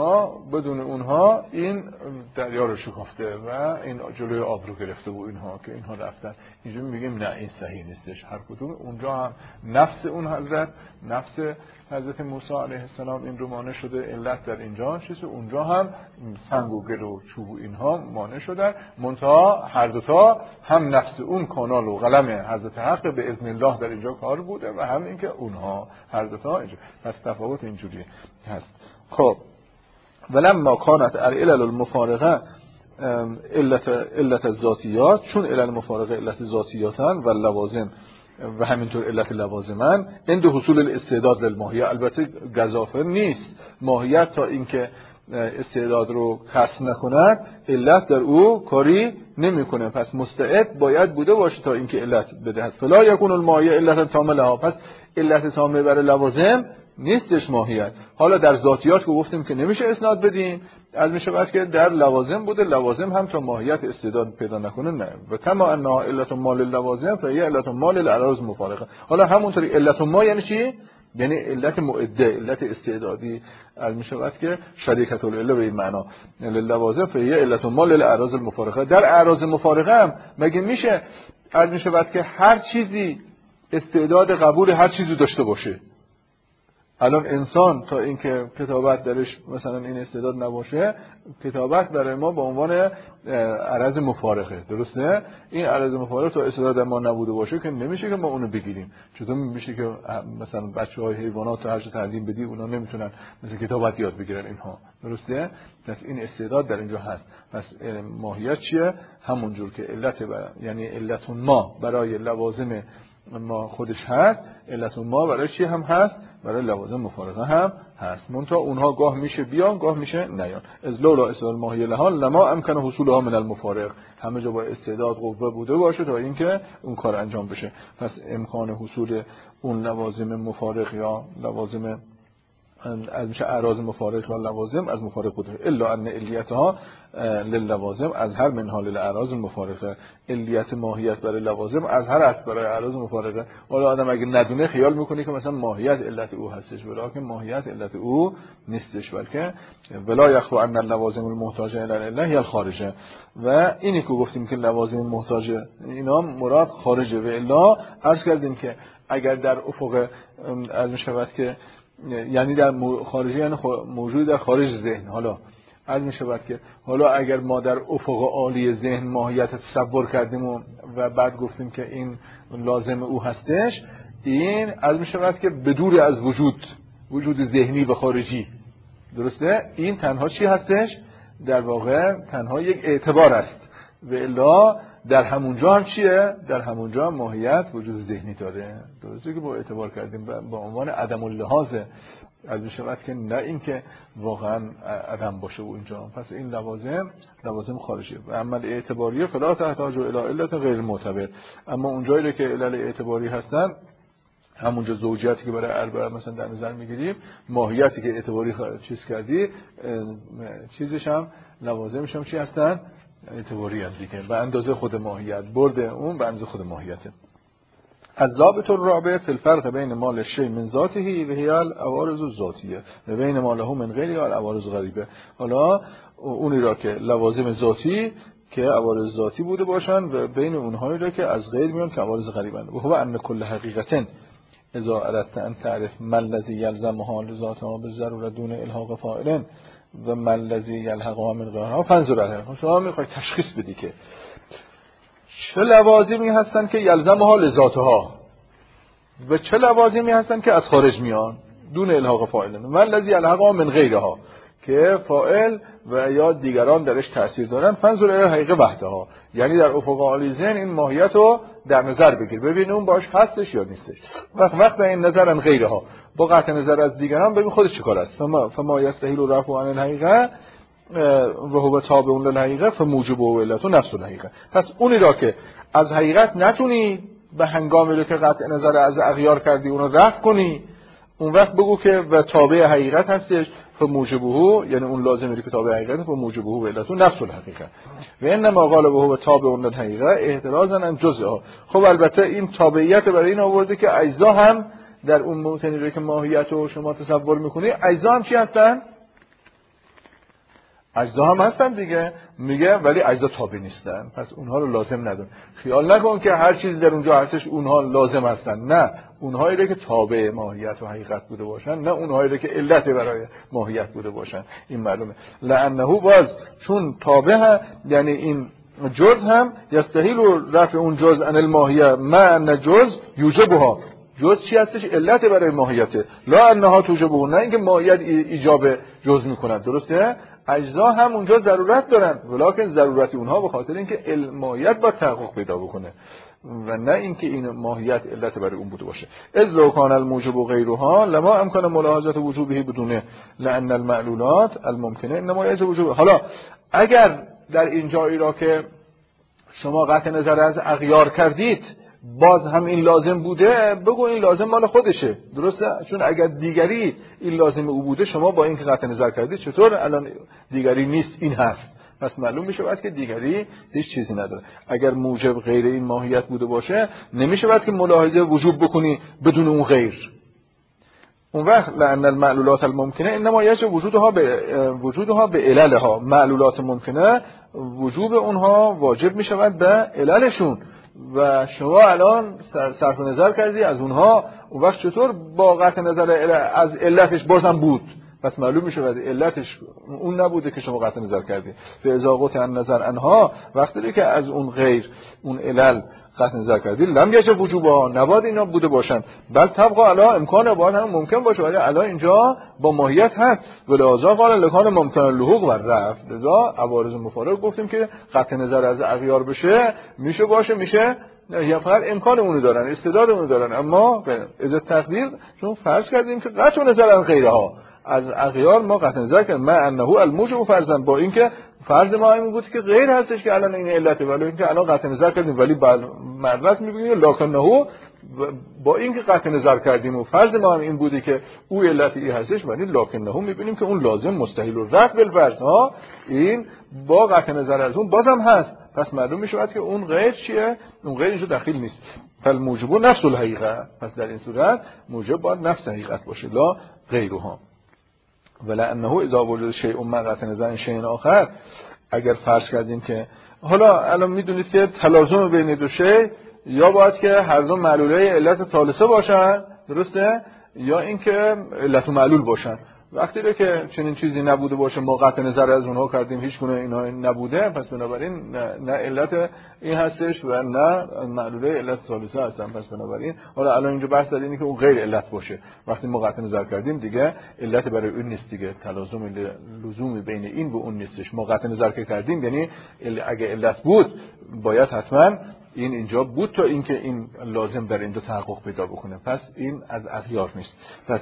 اونها این دریا رو شکافته و این جلوی آب رو گرفته و اینها که اینها رفتن. اینجوری میگیم نه، این صحیح نیستش. هر کدوم اونجا هم نفس اون حضرت موسی علیه السلام این رو مانع شده، علت در اینجا چیزه، اونجا هم سنگ و گل و چوب و اینها مانع شدن. منتها هر دوتا هم نفس اون کانال و قلم حضرت حق به اذن الله در اینجا کار بوده و هم اینکه اونها هر دوتا اینجا. پس تفاوت اینجوری هست. خب ولما کانت العلل المفارقه علت الذاتیات، چون علل مفارقه علت ذاتیاتن و لوازم و همینطور علت لوازمن، عند حصول الاستعداد للماهیه. البته گزافه نیست ماهیت تا اینکه استعداد رو کسب نکند علت در او کاری نمیکنه. پس مستعد باید بوده باشه تا اینکه علت بدهد. فلا یکون الماهیه علت تامه لها، پس علت تامه برای لوازم نیستش ماهیت. حالا در ذاتیات که گفتیم که نمیشه اسناد بدیم، از میشه بعد که در لوازم بوده، لوازم هم تا ماهیت استعداد پیدا نکنه نه. و کما انها علت مال اللوازم فهی علت مال الاعراض مفارقه. حالا همونطوری علت ما یعنی چی؟ یعنی علت معده، علت استعدادی. از میشه بعد که شریکت العله به این معنا للوازم فهی علت مال الاعراض المفارقه. در اعراض مفارقه هم مگه میشه از میشه بعد که هر چیزی استعداد قبول هر چیزی داشته باشه؟ الان انسان تا اینکه کتابت درش مثلا این استعداد نباشه، کتابت برای ما به عنوان عرض مفارقه. درسته؟ این عرض مفارقه تا استعداد در ما نبوده باشه که نمیشه که ما اونو بگیریم. چطور میشه که مثلا بچهای حیوانات تا هر چه تعلیم بدی اونا نمیتونن مثلا کتابت یاد بگیرن اینها؟ درسته؟ پس این استعداد در اینجا هست. پس ماهیت چیه؟ همون جور که علت یعنی علت ما برای لوازم ما خودش هست، علت ما برای چی هم هست؟ برای لوازم مفارقه هم هست. منتها اونها گاه میشه بیان گاه میشه نیان. از لولا استعداد ماهیه لها لما امکن حصولها من المفارق. همه جا با استعداد قوه بوده باشه تا اینکه اون کار انجام بشه. پس امکان حصول اون لوازم مفارق یا لوازم از میشه اعراض مفارق و لوازم از مفارق بوده. الا ان علیتها للوازم از هر منها للاعراض المفارقه. علیت ماهیت برای لوازم از هر است برای اعراض مفارقه. حالا آدم اگه ندونه خیال میکنه که مثلا ماهیت علت او هستش، ولی ماهیت علت او نیستش، بلکه ولا یخفى ان اللوازم المحتاجه الی الله هی الخارجه. و اینی که گفتیم که لوازم محتاجه اینا مراد خارجه. و الا عرض کردیم که اگر در افق علم شود که یعنی در خارجی یعنی موجود در خارج ذهن. حالا عرض می شود که حالا اگر ما در افق عالی ذهن ماهیت تصور کردیم و بعد گفتیم که این لازم او هستش، این عرض می شود که بدور از وجود ذهنی و خارجی. درسته؟ این تنها چی هستش؟ در واقع تنها یک اعتبار است. و الا در همونجا هم چیه؟ در همونجا هم ماهیت وجود ذهنی داره. درسته که با اعتبار کردیم با عنوان عدم اللحاظ از بشود که نه این که واقعا عدم باشه و اینجا، پس این لوازم خارجیه. و عمل اعتباریه فلا تحتاج الی علت غیر معتبر، اما اونجایی که علل اعتباری هستن همونجا زوجیتی که برای اربعه مثلا در نظر میگیریم، ماهیتی که اعتباری چیز کردی، چیزش هم لوازمش هم چی هستن؟ اعتباری هم دیگه، به اندازه خود ماهیت، برد اون به اندازه خود ماهیته. الضابط الرابع فی الفرق بین ما للشیء من ذاته و هی العوارض الذاتیه و بین ما له من غیره العوارض غریبه. حالا اونی را که لوازم ذاتی که عوارض ذاتی بوده باشن و بین اونهایی را که از غیر میان که عوارض غریبند. و هو ان کل حقیقت اذا اردت ان تعرف ما الذی یلزمها لذاتها بالضروره دون الحاق فاعل و ما الذی یلحقها من غیرها فانظر الیها. شما میخوای تشخیص بدی که چه لوازمی هستن که یلزمها لذاتها و چه لوازمی هستن که از خارج میان دون الحاق فاعل و الذی یلحقها من غیرها که فاعل و یا دیگران درش تأثیر دارن. فانظر الی حقیقه وحدها، یعنی در افق عالی ذهن این ماهیت رو در نظر بگیر، ببین اون باش هستش یا نیستش. وقت این نظرن غیرها، با قطع نظر از دیگران ببین خودش چیکار است. فما یستحیل رفع عن الحقیقه و هو تابع للحقیقه فموجب و علت نفس الحقیقه. پس اونی را که از حقیقت نتونی به هنگامی که قطع نظر از اغیار کردی اون رو رفع کنی، اون وقت بگو که و تابع حقیقت هستش فموجبه، یعنی اون لازمی که تابع حقیقت فموجبه و علت نفس الحقیقه. و انما قال به هو تابع للحقیقه احترازا عن جزئها. خب البته این تابعیت برای این آورده که اجزا هم در اون موطنی که ماهیت رو شما تصور میکنی، اجزا هم چی هستن؟ اجزا هم هستن دیگه، میگه ولی اجزا تابع نیستن، پس اونها رو لازم ندارن. خیال نکن که هر چیزی در اونجا هستش اونها لازم هستن، نه، اونهایی رو که تابع ماهیت و حقیقت بوده باشن، نه اونهایی رو که علت برای ماهیت بوده باشن. این معلومه. لانه باز چون تابع یعنی این جزء هم یستحیل رفع اون جزء عن الماهیه ما ان جزء یوجبها. جزء چی هستش؟ علت برای ماهیته، لا انها توجبه، نه اینکه ماهیت ایجاب جزء میکنه. درسته؟ اجزا هم اونجا ضرورت دارن، ولیکن ضرورت اونها به خاطر اینکه ماهیت با تحقق پیدا بکنه و نه اینکه این ماهیت علت برای اون بوده باشه. اذ لو کان الموجب غیرها لما امکان ملاحظه وجوبه بدون لان المعلولات الممکنه انما یجب وجوبه. حالا اگر در این جایی را که شما قطع نظر از اغیار کردید باز هم این لازم بوده، بگو این لازم مال خودشه. درسته؟ چون اگر دیگری این لازم او بوده، شما با این که قطع نظر کردید چطور الان دیگری نیست این هست؟ پس معلوم میشه باید که دیگری هیچ چیزی نداره. اگر موجب غیر این ماهیت بوده باشه نمیشه باید که ملاحظه وجوب بکنی بدون اون غیر. اون وقت لان المعلولات الممکنه انما یجب وجودها به عللها. معلولات ممکنه وجوب اونها واجب میشود به عللشون و شما الان صرف نظر کردی از اونها، اون وقت چطور با قطع نظر از علتش بازم بود؟ پس معلوم میشه از علتش اون نبوده که شما قطع نظر کردی. به اذا قطع النظر عنها، وقتی که از اون غیر اون علل قطع نظر کردی لم یجب وجوبها، نباید اینا بوده باشن، بل طبقا علی امکان باید هم ممکن باشه، ولی الان اینجا با ماهیت هست. ولذا قال لکان ممکن اللحوق و رفع. لذا عوارض مفارق گفتیم که قطع نظر از اغیار بشه میشه باشه، میشه یا فقط امکان اونو دارن، استعداد اونو دارن، اما از تقدیر چون فرض کردیم که قطع نظر از غیرها از اغیار ما قطع نظر کردیم ما انه الموجب فرضاً، با اینکه فرض ما این بود که غیر هستش که الان این علته، ولی اینکه الان قطع نظر کردیم، ولی بعد مدرس میبینیم لکنه با اینکه قطع نظر کردیم و فرض ما هم این بودی که او علتی هستش، ولی لکنه میبینیم که اون لازم مستحیل و رفع بالفرض ها این با قطع نظر از اون بازم هست. پس معلوم میشه که اون غیر چیه؟ اون غیر اینجا داخل نیست. فالموجب نفس الحقیقه، پس در این صورت موجب باید نفس حقیقت باشه لا غیرها. ولی انه اذا وجد شیء ما قطع نظر شیء آخر، اگر فرض کردیم که حالا الان میدونید که تلازم بین دو شیء یا باید که هر دو معلوله علت ثالثه باشن، درسته؟ یا اینکه علت و معلول باشن. وقتی رو که چنین چیزی نبوده باشه ما قطع نظر از اونها کردیم هیچ گونه اینا نبوده، پس بنابراین نه علت این هستش و نه معلوله علت ثالثه هستن. پس بنابراین حالا الان اینجا بحث در اینه که اون غیر علت باشه. وقتی ما قطع نظر کردیم دیگه علت برای اون نیست دیگه، تلازم لزومی بین این و اون نیستش. ما قطع نظر کردیم یعنی اگه علت بود باید حتما این اینجا بود تا اینکه این لازم در اینجا تحقق پیدا بکنه. پس این از اغیار نیست. پس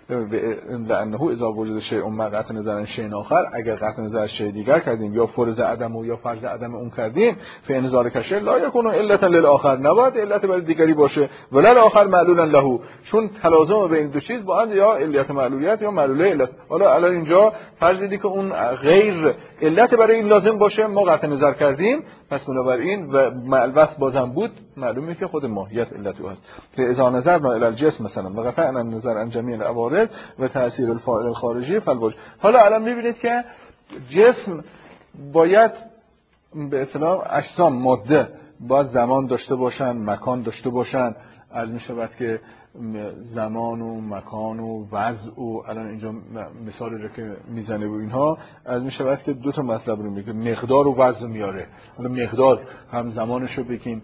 لانه اذا وجد شیء مع قطع نظر شیء آخر، اگر قطع نظر شیء دیگر کردیم یا فرض عدم و یا فرض عدم اون کردیم، فإن ذلك الشیء لا یکون علتا للآخر، نباید علت برای دیگری باشه، ولا الاخر معلولا له، چون تلازم بین دو چیز با هم یا علت معلولیت یا معلوله علت. حالا الان اینجا فرض دیدی که اون غیر علت برای این لازم باشه، ما قطع نظر کردیم، پس بنابراین و معلوت بازم بود، معلومه که خود ماهیت علت او هست. فاذا نظرنا الى الجسم مثلا و قطعنا النظر عن جميع العوارض و تاثیر الفاعل الخارجی فالوجه. حالا الان میبینید که جسم باید به اصطلاح اجسام ماده باید زمان داشته باشن، مکان داشته باشن. از میشود که زمان و مکان و وضع و الان اینجا مثالی رو که میزنه و اینها از میشود که دو تا مطلب رو میگه، مقدار و وضع میاره. حالا مقدار هم زمانشو بگیم،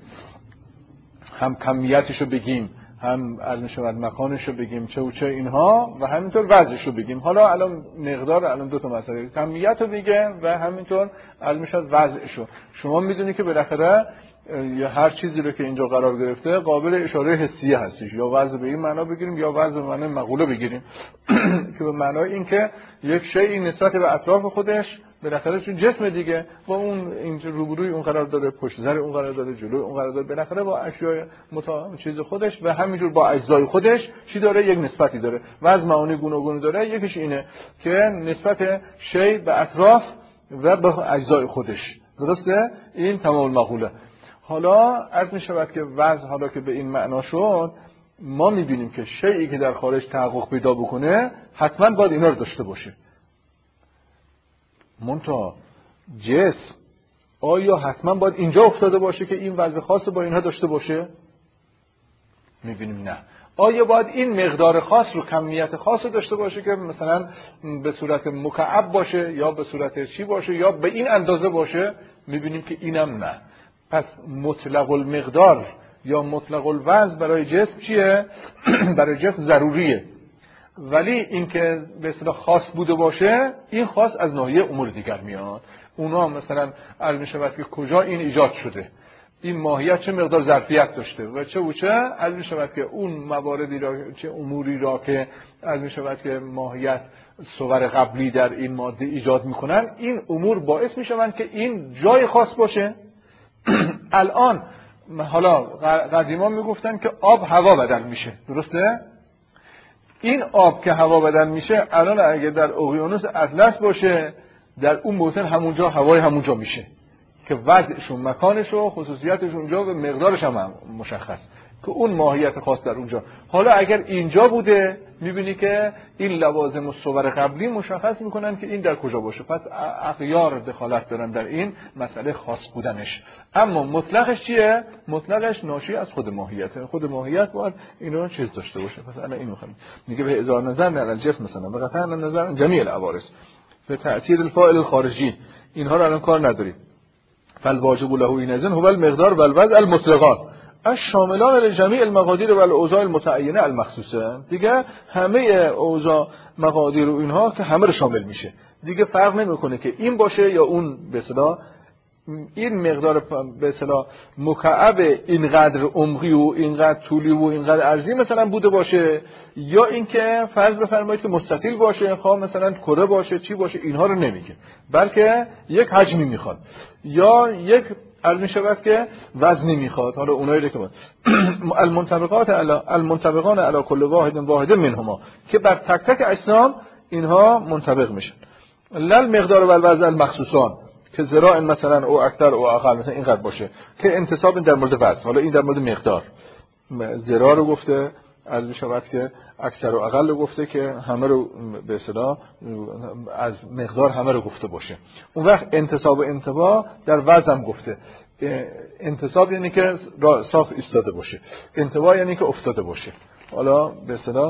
هم کمیتشو بگیم، هم از میشود مکانشو بگیم، چه و چه اینها، و همینطور وضعشو بگیم. حالا الان مقدار الان دو تا مسئله، کمیتو میگه و همینطور از میشود وضعشو. شما میدونی که بالاخره یا هر چیزی رو که اینجا قرار گرفته قابل اشاره حسیه هستش، یا وضع به این معنا بگیریم یا وضع به معنای مقوله بگیریم که به معنای این که یک شیء نسبت به اطراف خودش بالاخره چون جسم دیگه با اون اینجا روبروی اون قرار داره، پشت سر اون قرار داره، جلوی اون قرار داره، بالاخره با اشیاء چیز خودش و همینجور با اجزای خودش چی داره؟ یک نسبتی داره. وضع معانی گوناگون داره. یکیش اینه که نسبت شیء به اطراف و به اجزای خودش. درسته؟ این تمام مقوله. حالا عرض می شود که وضع حالا که به این معنا شد، ما می بینیم که شیئی که در خارج تحقق پیدا بکنه حتما باید اینا رو داشته باشه. منتها جسم آیا حتما باید اینجا افتاده باشه که این وضع خاص با اینها داشته باشه؟ می بینیم نه. آیا باید این مقدار خاص رو، کمیت خاص رو داشته باشه که مثلا به صورت مکعب باشه یا به صورت چی باشه یا به این اندازه باشه؟ می بینیم که اینم نه. پس مطلق المقدار یا مطلق الوزن برای جسم چیه؟ برای جسم ضروریه، ولی این که به اصطلاح خاص بوده باشه، این خاص از ناحیه امور دیگر میاد. اونا مثلا عرض می‌شود که کجا این ایجاد شده، این ماهیت چه مقدار ظرفیت داشته و چه و چه، عرض می‌شود که اون مواردی را، چه اموری را که عرض می‌شود که ماهیت صور قبلی در این ماده ایجاد میکنن، این امور باعث میشوند که این جای خاص باشه. الان حالا قدیما میگفتن که آب هوا بدل میشه، درسته؟ این آب که هوا بدل میشه الان اگه در اقیانوس اطلس باشه، در اون بوتن همونجا هوای همونجا میشه که وضعش و مکانش و خصوصیتش اونجا و مقدارش هم مشخص که اون ماهیت خاص در اونجا. حالا اگر اینجا بوده میبینی که این لوازم و صور قبلی مشخص میکنن که این در کجا باشه. پس اغیار دخالت دارن در این مسئله خاص بودنش. اما مطلقش چیه؟ مطلقش ناشی از خود ماهیته. خود ماهیت باید اینو چیز داشته باشه. پس الان اینو میگه به ازار نظر نه الجسم مثلا به قطعا نظر جمیع العوارض به تأثیر الفاعل الخارجی، اینها رو الان کار نداریم. فالواجب له اینذن هو المقدار و الوضع المطلقان الشاملان لجمیع المقادیر و الاوضاع المتعینه المخصوصه. دیگه همه اوضاع مقادیر و اینها که همه رو شامل میشه، دیگه فرق نمیکنه که این باشه یا اون. به اصطلاح این مقدار به اصطلاح مکعب اینقدر عمقی و اینقدر طولی و اینقدر عرضی مثلا بوده باشه، یا اینکه فرض بفرمایید که مستطیل باشه، خواه مثلا کره باشه، چی باشه، اینها رو نمیگه، بلکه یک حجمی میخواد یا یک عرض میشود که وزنی میخواد. حالا اونایی که المنطبقان علی کل واحد منهما که بر تک تک اجسام اینها منطبق میشن. لل مقدار و الوزن المخصوصان که ذراع مثلا او اکثر او اقل مثلا اینقدر باشه که انتصاب در مورد وزن. حالا این در مورد مقدار، ذراع رو گفته، عرض میشود که اکثر و اقل رو گفته که همه رو به اصطلاح از مقدار همه رو گفته باشه. اون وقت انتصاب و انتباه در وزن گفته. انتصاب یعنی که صاف ایستاده باشه، انتباه یعنی که افتاده باشه. حالا به اصطلاح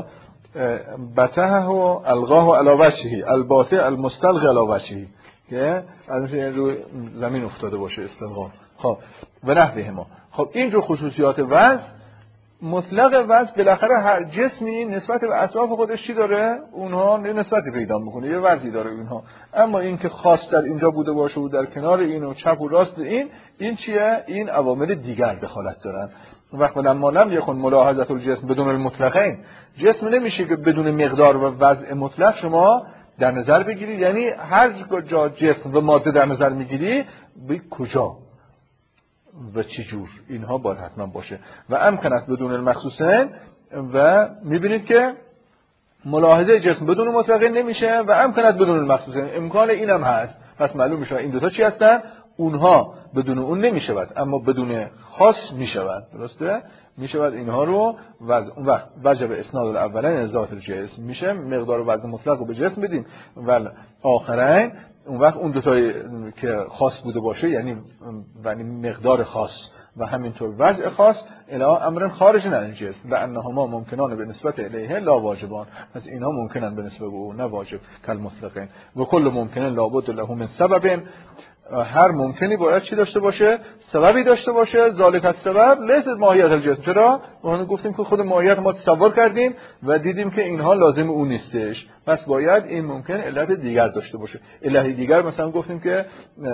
بتهه و القاه علی وجهه الباطه المستلقی علی وجهه که از روی زمین افتاده باشه استلقا. خب و نحوه ما. خب اینجور خصوصیات وضع، مطلق وضع بالاخره هر جسمی نسبت به اطراف خودش چی داره؟ اونها نسبتی پیدا میکنه، یه وضعی داره اونها. اما این که خاص در اینجا بوده باشه و در کنار این و چپ و راست این چیه؟ این عوامل دیگر دخالت دارن. وقتی لما لم یکن ملاحظه الجسم بدون المطلقین، جسم نمیشه که بدون مقدار و وضع مطلق شما در نظر بگیری، یعنی هر جا جسم و ماده در نظر میگیری به کجا و چی جور، اینها باید حتما باشه. و امکانات بدون المخصوصین، و میبینید که ملاحظه جسم بدون مطلقین نمیشه و امکانات بدون المخصوصین، امکان اینم هست. پس معلوم میشه این دوتا چی هستن؟ اونها بدون اون نمیشود، اما بدون خاص میشود. درسته؟ میشود اینها رو اون وقت وجب اسناد الاولین ذات الجسم میشه، مقدار و وزن مطلق رو به جسم بدیم و آخرین اون وقت اون دوتایی که خاص بوده باشه، یعنی مقدار خاص و همینطور وضع خاص، الی امر خارج عن الجسم و انهما ممکنان به نسبت الیه لا واجبان. پس اینها ممکنن به نسبت به او، نه واجب کل مطلقین. و کل ممکن لابد له من سبب، هر ممکنی باید چی داشته باشه؟ سببی داشته باشه. ذالک السبب لیس ماهیت الجسم. چرا؟ ما گفتیم که خود ماهیت ما تصور کردیم و دیدیم که اینها لازم اون نیستش، پس باید این ممکن علت دیگر داشته باشه. علت دیگر مثلا گفتیم که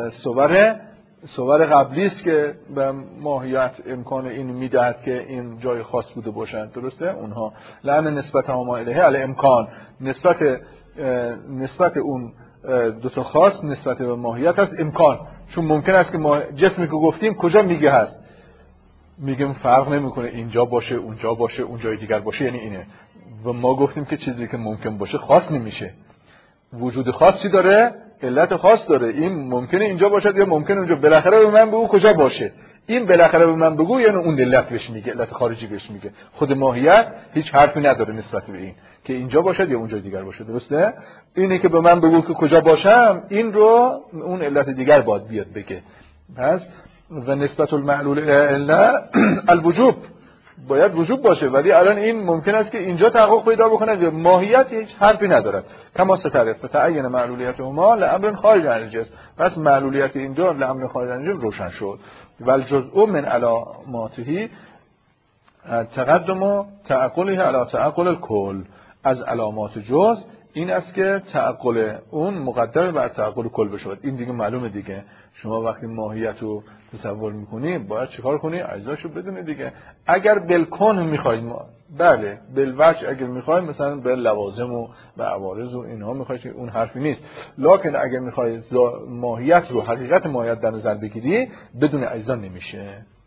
صور قبلی است که به ماهیت امکان این میدهد که این جای خاص بوده باشند. درسته؟ اونها لعن نسبت ما الیه علی امکان، نسبت اون دو تا خاص نسبت به ماهیت هست امکان. چون ممکن است که جسمی که گفتیم کجا میگه هست، میگیم فرق نمیکنه اینجا باشه اونجا باشه اونجای دیگر باشه، یعنی اینه. و ما گفتیم که چیزی که ممکن باشه خاص نمیشه. وجود خاصی داره، علت خاص داره. این ممکنه اینجا باشد یا ممکنه اونجا. بالاخره به من بگو کجا باشه. این بالاخره به من بگو یعنی اون علت بهش میگه، علت خارجی بهش میگه. خود ماهیت هیچ حرفی نداره نسبت به این که اینجا باشد یا اونجا دیگر باشه. درسته؟ اینه که به من بگو که کجا باشم، این رو اون علت دیگر باید بیاد بگه. پس و نسبت المعلول الا الوجوب، باید وجوب باشه، ولی الان این ممکن است که اینجا تحقق پیدا بکنه یا ماهیت هیچ حرفی نداره. کما ستعرف تعین معلولیت هما لامر خارج عن الجسم. پس معلولیت اینجا لامر خارج عن الجسم روشن شد. والجزء من علاماته تقدم تعقله علی تعقل الکل. از علامات جزء این است که تعقل اون مقدم بر تعقل کل بشه. این دیگه معلومه دیگه. شما وقتی ماهیت رو تصور میکنی باید چیکار کنی؟ اجزاشو بدونی دیگه. اگر بالکن میخواید بله، بالوجه اگر میخواید مثلا به لوازم و به عوارض و اینها میخواید، اون حرفی نیست. لکن اگر میخواید ماهیت رو، حقیقت ماهیت در نظر بگیری، بدون اجزا نمیشه.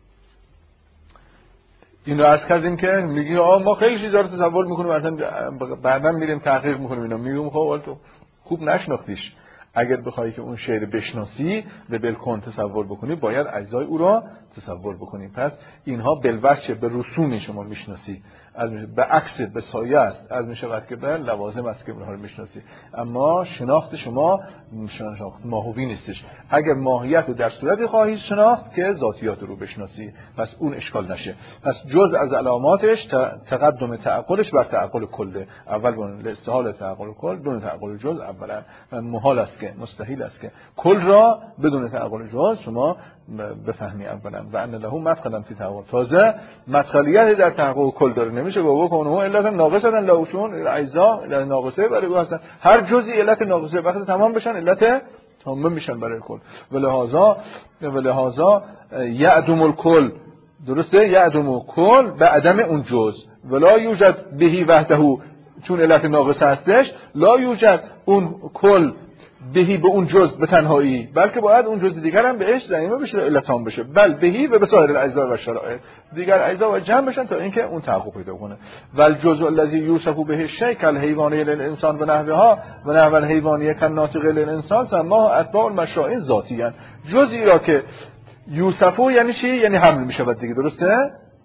این رو عرض کردیم که میگی ما خیلی چیزا رو تصور میکنیم، مثلا بعدا میریم تحقیق میکنیم اینا، میگم خب تو خوب نشناختیش. اگر بخوای که اون شعر بشناسی و بالکن تصور بکنی، باید اجزای او را تصور بکنی. پس اینها بالوجه به رسوم شما میشناسی، به عکس به سایه است، از میشود که به لوازم است که اونها رو میشناسی. اما شناخت شما شناخت ماهوی نیستش. اگر ماهیت رو در صورتی خواهی شناخت که ذاتیات رو بشناسی، پس اون اشکال نشه. پس جز از علاماتش تقدم تعقلش بر تعقل کله. اول بون استحال تعقل کل بدون تعقل جز، اولا محال است که مستحیل است که کل را بدون تعقل جز شما بفهمی اولا. و ان له مدخلا فی تعقل، تازه مدخلیت در تعقل کل داره. نمیشه بابا کنه علت ناقصه لهشون اجزا علت ناقصه برای او هستن. هر جزئی علت ناقصه وقتی تمام بشن علت تمام میشن برای کل. ولهذا یعدم الکل، درسته؟ یعدم کل به عدم اون جز. ولا یوجد بهی وحده، چون علت ناقصه هستش، لا یوجد اون کل بهی به اون جز به تنهایی، بلکه باید اون جز دیگر هم بهش ضمیمه بشه، علتام بشه. بل بهی و به سایر الاجزا و شرایط، دیگر اجزا و جمع بشن تا اینکه اون تحقق پیدا کنه. والجزء الذی یوصف به الشیء کالحیوانی للانسان و نحوها و نحو الحیوانی کالناطق للانسان سماه اتباع المشائن ذاتیاً. جزئی را که یوصفو یعنی چی؟ یعنی حمل میشه بعد دیگه. درسته؟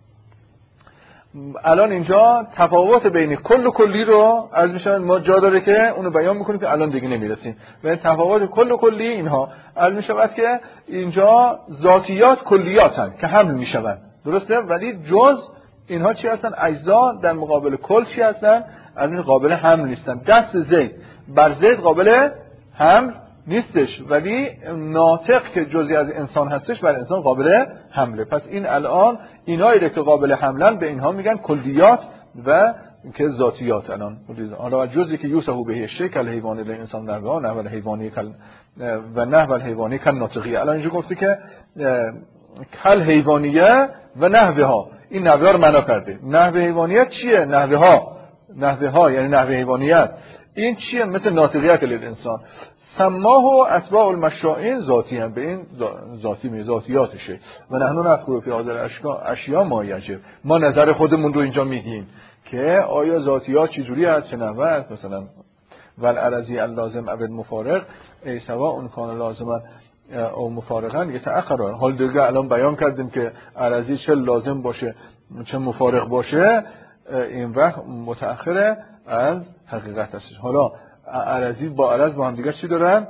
الان اینجا تفاوت بین کل و کلی رو از میشن ما جا داره که اونو بیان میکنیم که الان دیگه نمیرسیم. بین تفاوت کل و کلی اینها از میشود که اینجا ذاتیات کلیاتن که حمل میشون. درسته؟ ولی جز اینها چی هستن؟ اجزا در مقابل کل چی هستن؟ از این قابل حمل نیستن. دست زید بر زید قابل حمل نیستش، ولی ناطق که جزئی از انسان هستش بر انسان قابل حمله. پس این الان اینایی که قابل حملن به اینها میگن کلیات و که ذاتیات. الان حالا جزئی که یوسف به شکل حیوانی له انسان در واقع نه ولی حیوانی کل و نه ولی حیوانی کل ناطقیه. الان اینجا گفته که کل حیوانیه و نحوه ها، این نحوه ها رو معنا کرده. نحوه حیوانیت چیه؟ نحوه ها یعنی نحوه حیوانیت. این چیه؟ مثل ناطقیت للانسان. سماه و اتباع المشائین ذاتی هم، به این ذاتیاتشه. و نحن نذکر فی هذا اشیاء ما یجب، ما نظر خودمون رو اینجا میگیم که آیا ذاتیات چجوری هست، چه نحوه است. مثلا والارضی اللازم ابد مفارق ای سوا اون کان لازما او مفارقا یتأخر. حال دیگه الان بیان کردیم که ارضی چه لازم باشه چه مفارق باشه، این وقت متأخره از حقیقت هستش. حالا ارضی با عرض با هم دیگه چی دارن؟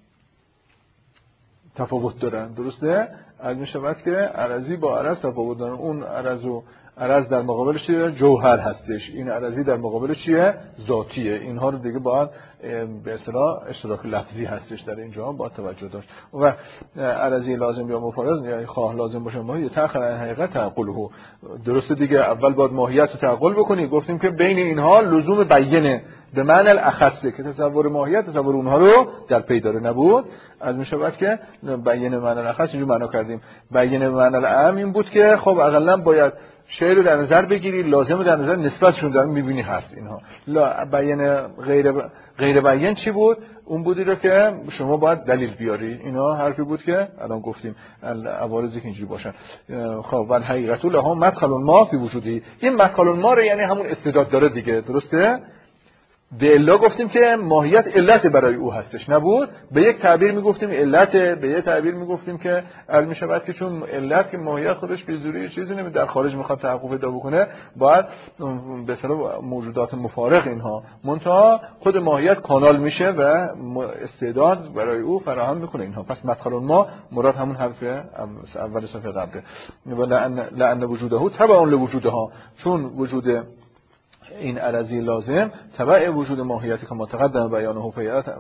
تفاوت دارن، درسته؟ از میشود که ارضی با عرض تفاوت دارن. اون عرض در مقابل چیه؟ جوهر هستش. این ارضی در مقابل چیه؟ ذاتیه. اینها رو دیگه باید به اصطلاح اشتراک لفظی هستش در اینجا با توجه داشت. و ارضی لازم یا مفارق یعنی خواه لازم باشه ماهیت تأخر عن حقیقت تعقله. درسته دیگه، اول باید ماهیت رو تعقل بکنی. گفتیم که بین اینها لزوم بیانه به معنی الاخصه که تصور ماهیت تصور اونها رو در پی داره نبود. از میشود که بیانه معنی الاخص اینجا معنا کردیم. بیانه معنی الاعم این بود که خب اقلا باید شیء رو در نظر بگیری، لازم در نظر نسبتشون دارن میبینی هست اینها. بیان غیر بیان چی بود؟ اون بودی رو که شما باید دلیل بیاری. اینا حرفی بود که الان گفتیم عوارضی که اینجوری باشن. خب ولی حقیقت له مدخل ما فی وجودی، این مدخل ما رو یعنی همون استعداد داره دیگه، درسته؟ به الا گفتیم که ماهیت علت برای او هستش نبود. به یک تعبیر میگفتیم علت، به یک تعبیر میگفتیم که علم شود که چون علت که ماهیت خودش به زوری چیزی نمی در خارج میخواد تحقق پیدا بکنه، باید به اصطلاح موجودات مفارق اینها منتها خود ماهیت کانال میشه و استعداد برای او فراهم میکنه اینها. پس مدخل ما مراد همون حرف اول صفحه قبله. و لأن وجوده تبع لوجودها، چون وجود این ارضی لازم تبع وجود ماهیتی که متقدم بیانه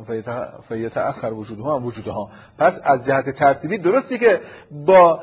فیتأخر وجودها هم وجودها. پس از جهت ترتیبی درستی که با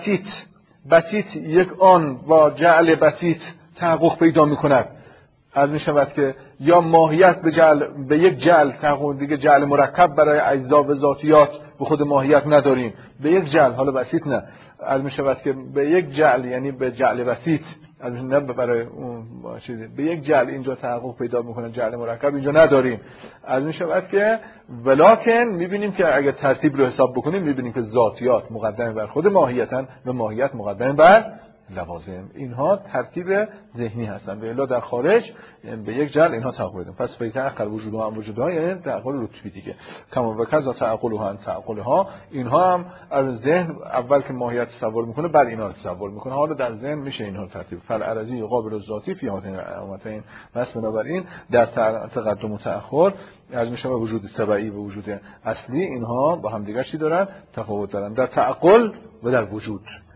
بسیط یک آن با جعل بسیط تحقق پیدا میکند. از میشود که یا ماهیت به یک جعل تحقق، دیگه جعل مرکب برای اجزا و ذاتیات به خود ماهیت نداریم، به یک جعل، حالا بسیط نه، از میشود که به یک جعل یعنی به جعل بسیط از نه برای اون چیزی به یک جعل اینجا تحقق پیدا میکنه، جعل مرکب اینجا نداریم. از این شود که ولکن میبینیم که اگر ترتیب رو حساب بکنیم میبینیم که ذاتیات مقدم بر خود ماهیتن و ماهیت مقدم بر لوازم. اینها ترتیب ذهنی هستن، به الا در خارج به یک جعل اینها تحقق پیدا. پس فیتأخر وجودها هم وجودها یعنی تعقل رتبی دیگه. کما و کذا تعقلها ان تعقلها، اینها هم از ذهن اول که ماهیت تصور میکنه بعد اینا رو تصور میکنه. حالا در ذهن میشه اینها ترتیب. فالارضی قابل الذاتی فی هاتین علامتین. پس بنابراین در تقدم و تأخر از میشه وجود تبعی و وجود اصلی اینها با هم دیگر چی دارن؟ تفاوت دارن در تعقل و در وجود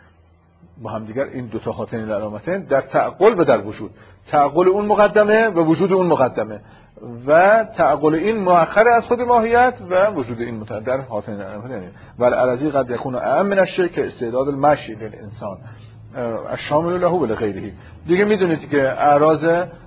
با هم دیگر. این دو تا هاتین علامتین در تعقل و در وجود، تعقل اون مقدمه و وجود اون مقدمه و تعقل این مؤخر از خود ماهیت و وجود این متقدم در هاتین علامتین. والارضی قد یکون اعم من الشیء که استعداد المشی للانسان الشامل له ولغیره. دیگه میدونید که اعراض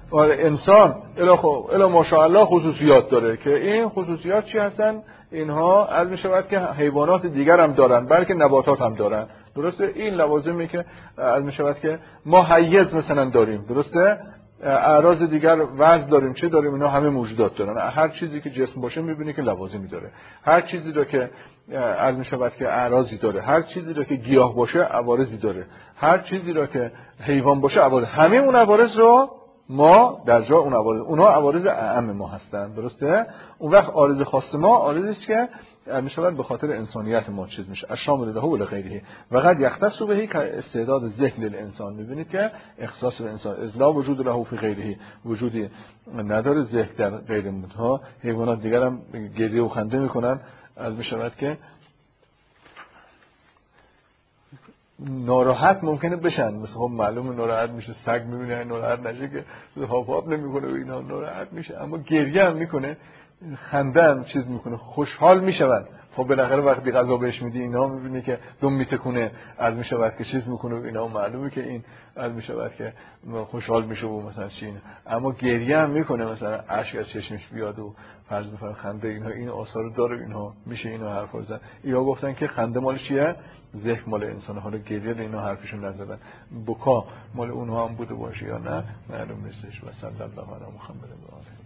انسان الی ماشاءالله خصوصیات داره که این خصوصیات چی هستن؟ اینها عرض می‌شود که حیوانات دیگر هم دارن بلکه نباتات هم دارن. درسته؟ این لوازمی که عرض می‌شود که ما حیز مثلا داریم، درسته؟ اعراض دیگر وزن داریم، چه داریم؟ اینا همه موجودات دارن. هر چیزی که جسم باشه می‌بینی که لوازمی داره. هر چیزی رو که عرض می‌شود که اعراضی داره، هر چیزی رو که گیاه باشه عوارضی داره، هر چیزی رو که حیوان باشه عوارض. همه اون عوارض رو ما در جا اون عوارض، اونها عوارض اعم ما هستن، درسته؟ اون وقت عارض خاص ما عارضی است که میشود به خاطر انسانیت ما چیز میشه. الشامل له و لغیره و قد یختص به که استعداد ذهن للانسان. میبینید که اختصاص به انسان ازلا وجود له فی غیره، وجودی نداره ذهن در غیر منتها. حیوانات دیگر هم گریه و خنده میکنن. از میشود که ناراحت ممکنه بشن، مثلا خب معلومه ناراحت میشه، سگ میبینه ناراحت نشه که هاپ نمیکنه و اینا ناراحت میشه، اما گریه هم میکنه، خنده هم چیز میکنه، خوشحال میشون. خب بالاخره وقتی غذا بهش میدی اینا میبینی که دم میتکونه، از میشود که چیز میکنه و اینا معلومه که این از میشود که خوشحال میشه و مثلا چی، اما گریه هم میکنه، مثلا اشک از چشمش بیاد و فرض بفرمایید خنده، اینها این آثار داره، اینها میشه اینا حرفا زدن. یا گفتن که خنده مال چیه؟ ذهن مال انسان، حالا گریه اینا حرفشون نزدن، بکا مال اونها هم بوده باشه یا نه معلوم نیستش. و صلی الله علی محمد و آله.